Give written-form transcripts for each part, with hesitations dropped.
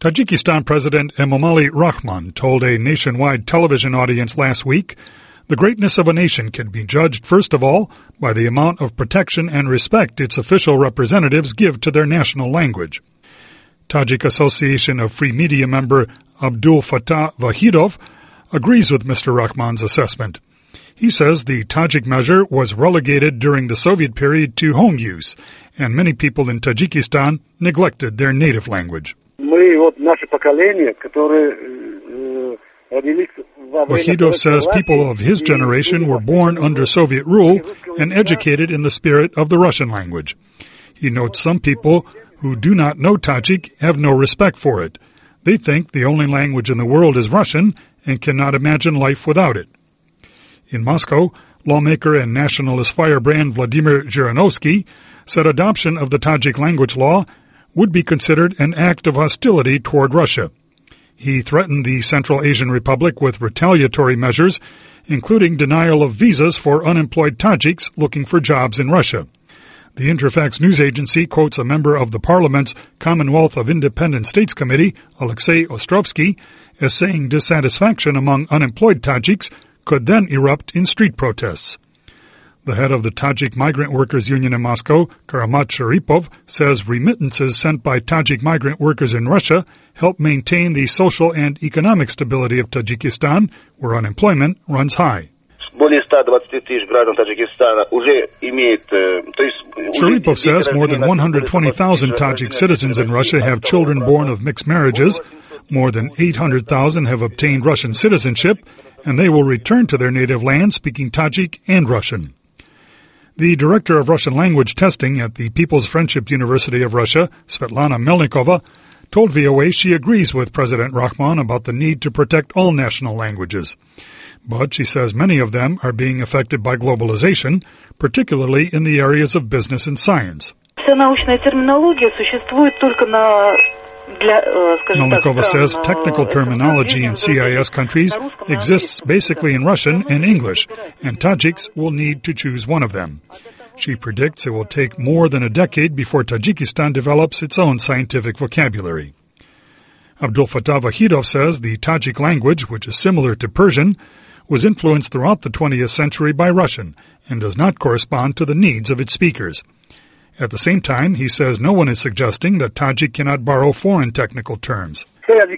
Tajikistan President Emomali Rahmon told a nationwide television audience last week, the greatness of a nation can be judged, first of all, by the amount of protection and respect its official representatives give to their national language. Tajik Association of Free Media member Abdul Fattah Vahidov agrees with Mr. Rahmon's assessment. He says the Tajik measure was relegated during the Soviet period to home use, and many people in Tajikistan neglected their native language. Vahidov says people of his generation were born under Soviet rule and educated in the spirit of the Russian language. He notes some people who do not know Tajik have no respect for it. They think the only language in the world is Russian and cannot imagine life without it. In Moscow, lawmaker and nationalist firebrand Vladimir Zhirinovsky said adoption of the Tajik language law would be considered an act of hostility toward Russia. He threatened the Central Asian Republic with retaliatory measures, including denial of visas for unemployed Tajiks looking for jobs in Russia. The Interfax news agency quotes a member of the Parliament's Commonwealth of Independent States Committee, Alexei Ostrovsky, as saying dissatisfaction among unemployed Tajiks could then erupt in street protests. The head of the Tajik Migrant Workers Union in Moscow, Karamat Sharipov, says remittances sent by Tajik migrant workers in Russia help maintain the social and economic stability of Tajikistan, where unemployment runs high. Sharipov says more than 120,000 Tajik citizens in Russia have children born of mixed marriages. More than 800,000 have obtained Russian citizenship, and they will return to their native land speaking Tajik and Russian. The director of Russian language testing at the People's Friendship University of Russia, Svetlana Melnikova, told VOA she agrees with President Rahmon about the need to protect all national languages. But she says many of them are being affected by globalization, particularly in the areas of business and science. Melnikova says technical terminology in CIS countries exists basically in Russian and English, and Tajiks will need to choose one of them. She predicts it will take more than a decade before Tajikistan develops its own scientific vocabulary. Abdul Fattah Vahidov says the Tajik language, which is similar to Persian, was influenced throughout the 20th century by Russian and does not correspond to the needs of its speakers. At the same time, he says no one is suggesting that Tajik cannot borrow foreign technical terms.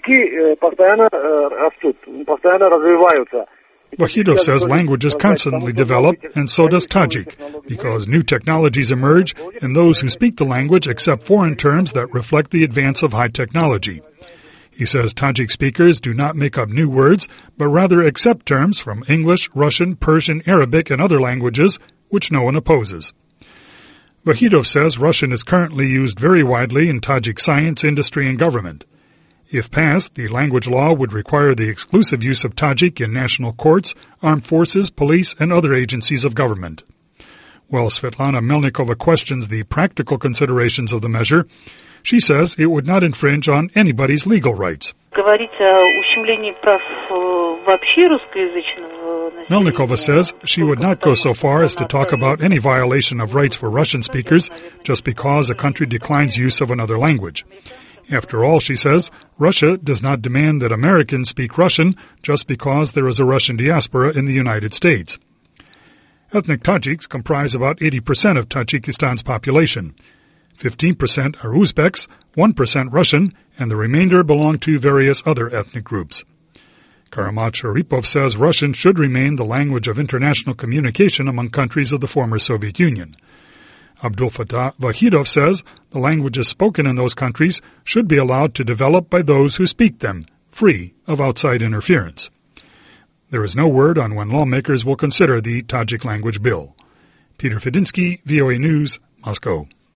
Vahidov says languages constantly develop, and so does Tajik, because new technologies emerge, and those who speak the language accept foreign terms that reflect the advance of high technology. He says Tajik speakers do not make up new words, but rather accept terms from English, Russian, Persian, Arabic, and other languages, which no one opposes. Vahidov says Russian is currently used very widely in Tajik science, industry, and government. If passed, the language law would require the exclusive use of Tajik in national courts, armed forces, police, and other agencies of government. While Svetlana Melnikova questions the practical considerations of the measure, she says it would not infringe on anybody's legal rights. Melnikova says she would not go so far as to talk about any violation of rights for Russian speakers just because a country declines use of another language. After all, she says, Russia does not demand that Americans speak Russian just because there is a Russian diaspora in the United States. Ethnic Tajiks comprise about 80% of Tajikistan's population. 15% are Uzbeks, 1% Russian, and the remainder belong to various other ethnic groups. Karamat Sharipov says Russian should remain the language of international communication among countries of the former Soviet Union. Abdul Fattah Vahidov says the languages spoken in those countries should be allowed to develop by those who speak them, free of outside interference. There is no word on when lawmakers will consider the Tajik language bill. Peter Fedinsky, VOA News, Moscow.